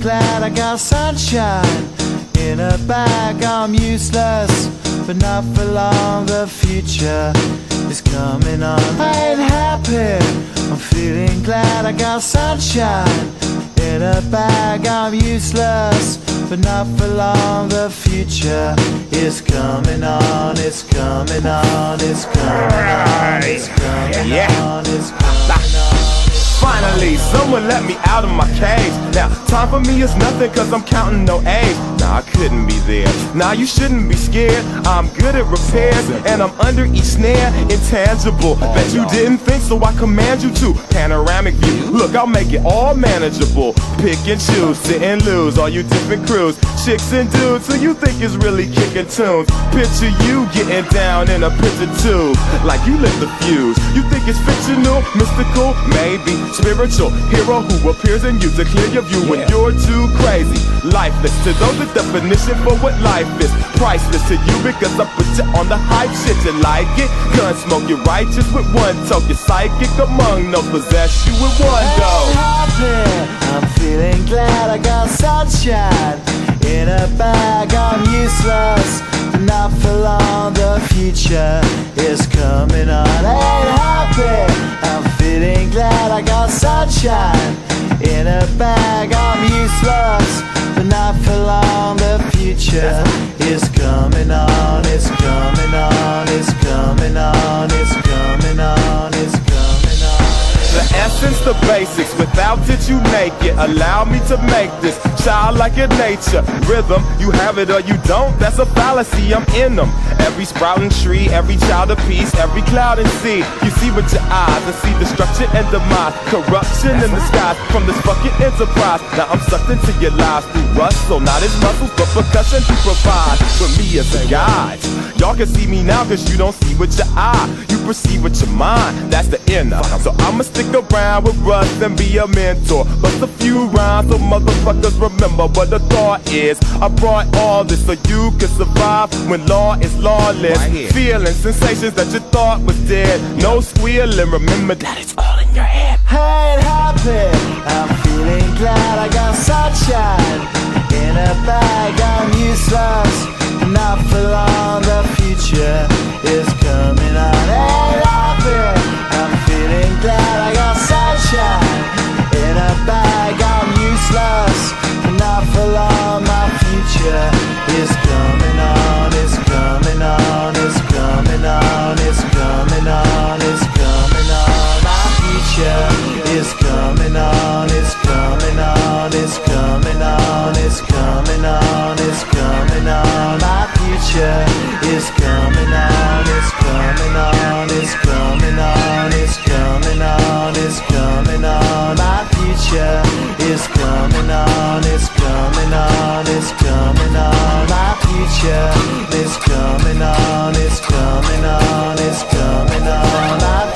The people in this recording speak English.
glad I got sunshine in a bag. I'm useless, but not for long. The future is coming on. I ain't happy, I'm feeling glad I got sunshine in a bag. I'm useless, but not for long. The future is coming on. It's coming on. It's coming on. It's coming on. It's coming on. Finally, someone let me out of my cage. Now, time for me is nothing cause I'm counting no A's. Nah, I couldn't be there. Nah, you shouldn't be scared. I'm good at repairs and I'm under each snare. Intangible, bet you didn't think, so I command you to. Panoramic view, look, I'll make it all manageable. Pick and choose, sit and lose, all you different crews. Chicks and dudes who you think is really kicking tunes. Picture you getting down in a picture tube, like you lit the fuse. You think it's fictional, mystical, maybe spiritual hero who appears in you to clear your view when you're too crazy. Lifeless to those, the definition for what life is. Priceless to you because I put you on the hype shit. You like it? Gun smoke, you're righteous with one toe. You're psychic among those, possess you with one go. I'm happy, I'm feeling glad I got sunshine in a bag. I'm useless, but not for long. The future is coming on. I ain't happy, I'm feeling glad I got sunshine in a bag. I'm useless, but not for long. The future is coming on. It's coming on. It's coming on. It's coming on. It's coming on. The essence, the basics, without it you naked. Allow me to make this childlike in nature. Rhythm, you have it or you don't, that's a fallacy, I'm in them. Every sprouting tree, every child of peace, every cloud and sea. You see with your eyes and see destruction and demise. Corruption in the skies from this fucking enterprise. Now I'm sucked into your lives through rust, so not as muscles but percussion to provide for me as a guide. Y'all can see me now cause you don't see with your eye. You perceive with your mind, that's the inner. So I'ma stick around with Russ and be a mentor. Bust a few rhymes so motherfuckers remember what the thought is. I brought all this so you can survive when law is lawless. Feeling sensations that you thought was dead. No squealing, remember that it's all in your head. I ain't happy, I'm feeling glad I got sunshine in a bag. I'm useless, not for long. The future is coming on. I ain't happy, I'm feeling glad I got sunshine in a bag. I'm useless, not for long. My future is coming on. It's coming on. It's coming on. It's coming on. It's coming on. My future is coming on. It's coming on. It's coming on. It's coming on. It's coming on. My future is coming on. It's coming on. It's coming on. It's coming on. It's coming on. My future is coming on. It's coming on. It's coming on. My future is coming on. It's coming on. It's coming on. My